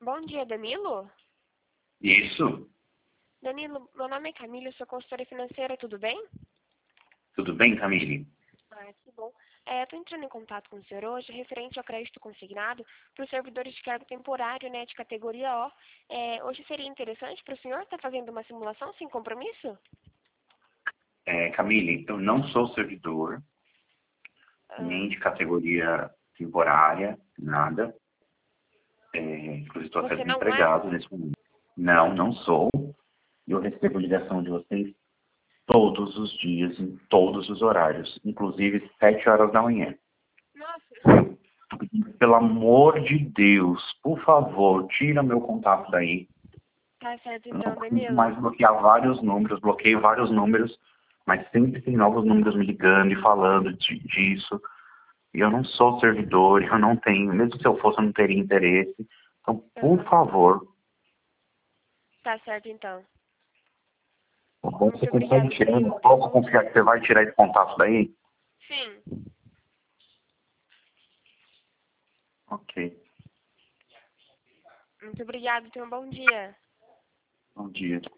Bom dia, Danilo. Isso. Danilo, meu nome é Camila, eu sou consultora financeira, tudo bem? Tudo bem, Camille? Que bom. Estou entrando em contato com o senhor hoje, referente ao crédito consignado para os servidores de cargo temporário, né, de categoria O. Hoje seria interessante para o senhor estar fazendo uma simulação sem compromisso? Camille, eu não sou servidor, nem de categoria temporária, nada. Inclusive, estou até Você não é? desempregado nesse momento. Não, não sou. Eu recebo ligação de vocês todos os dias, em todos os horários, inclusive 7 horas da manhã. Nossa. Pelo amor de Deus, por favor, tira meu contato daí. Tá certo Eu não então, consigo Danilo. mais bloquear vários números, bloqueio vários números, mas sempre tem novos números me ligando e falando disso. E eu não sou servidor, eu não tenho, mesmo se eu fosse, eu não teria interesse. Então, por favor, Tá certo então. é bom você Muito tentar obrigada, ir tirando. Danilo. Tenha um Posso bom confiar dia. que você vai tirar esse contato daí? Sim. Ok. Muito obrigada, tenha um bom dia. Bom dia.